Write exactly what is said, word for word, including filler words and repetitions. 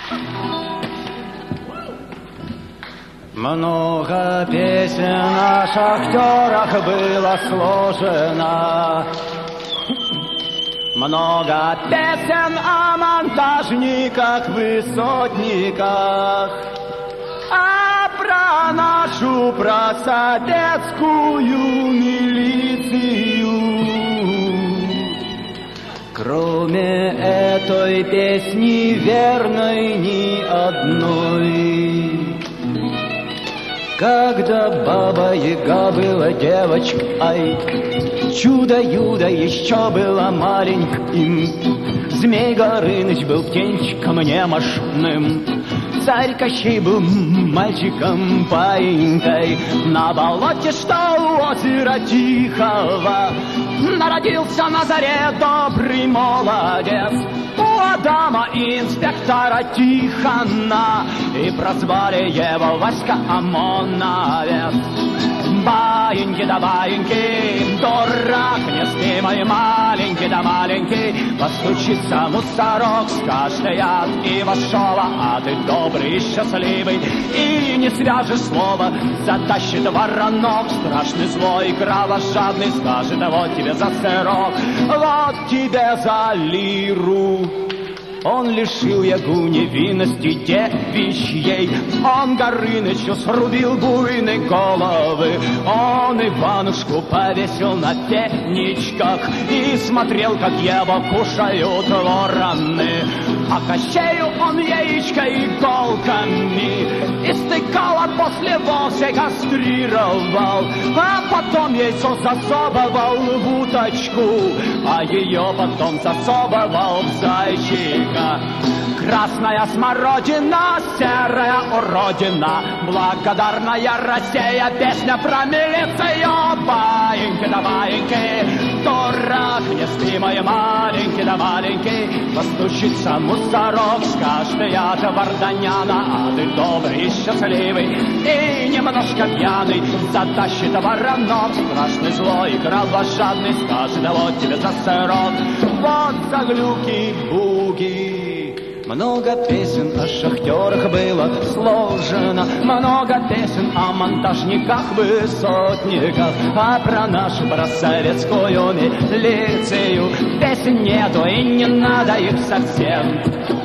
Много песен о шахтерах было сложено, много песен о монтажниках, высотниках, а про нашу просоветскую милицию. Кроме этой песни верной ни одной. Когда Баба-Яга была девочкой, Чудо-Юдо еще было маленьким, Змей Горыныч был птенчиком немощным, Царь Кощей был мальчиком-паинькой. На болоте, что у озера Тихого, народился на заре добрый молодец. У Адама и инспектора Тихона, и прозвали его Васька ОМОНовец. Баиньки да баиньки, дурак не спи, мой маленький да маленький. Постучится мусорок, скажет я от Ивашова, а ты добрый и счастливый, и не свяжешь слова. Затащит воронок, страшный злой, кровожадный, скажет: вот тебе за сырок, вот тебе за лиру. Он лишил Ягу невинности девичьей, он Горынычу срубил буйны головы, он Иванушку повесил на пенечках и смотрел, как его кушают вороны. А Кощею он яичко иголками истыкал, а после вовсе кастрировал, а потом яйцо засовывал в уточку, а ее потом засовывал в зайчика. Красная смородина, серая уродина, благодарная Россия, песня про милицию. Баиньки да баиньки, дурак не спи, мой маленький да маленький. Постучится мусорок, скажет: я же Варданяна, а ты добрый и счастливый, и немножко пьяный. Затащит воронок, страшный злой, кровожадный, скажет: вот тебе за сырок, вот за глюки-буги. Много песен о шахтерах было сложено, много песен о монтажниках, высотниках, а про нашу просоветскую милицию песен нету и не надо их совсем.